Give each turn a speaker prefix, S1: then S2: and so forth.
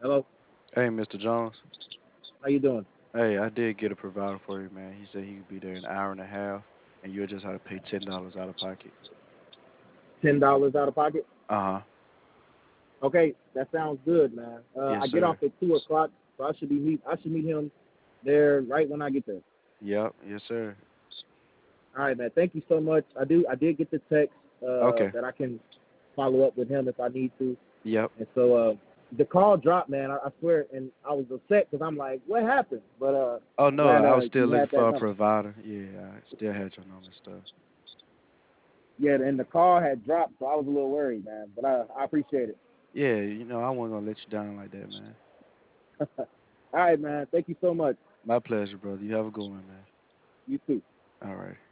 S1: Hello.
S2: Hey, Mr. Jones.
S1: How you doing?
S2: Hey, I did get a provider for you, man. He said he could be there in an hour and a half, and you'll just have to pay $10 out of pocket.
S1: $10 out of pocket.
S2: Uh huh.
S1: Okay, that sounds good, man.
S2: Yes,
S1: I get off
S2: sir.
S1: at 2 o'clock, so I should meet him there right when I get there.
S2: Yep. Yes, sir.
S1: All right, man. Thank you so much. I did get the text
S2: Okay.
S1: that I can follow up with him if I need to,
S2: Yep.
S1: and so the call dropped, man. I swear, and I was upset because I'm like, what happened? But
S2: Oh
S1: I'm
S2: no,
S1: glad
S2: I was still
S1: you
S2: looking
S1: had
S2: for
S1: that
S2: a
S1: number.
S2: provider. Yeah, I still had your number and stuff.
S1: Yeah, and the call had dropped, so I was a little worried, man. But I appreciate it.
S2: Yeah, I wasn't gonna let you down like that, man.
S1: All right, man. Thank you so much.
S2: My pleasure, brother. You have a good one, man.
S1: You too.
S2: All right.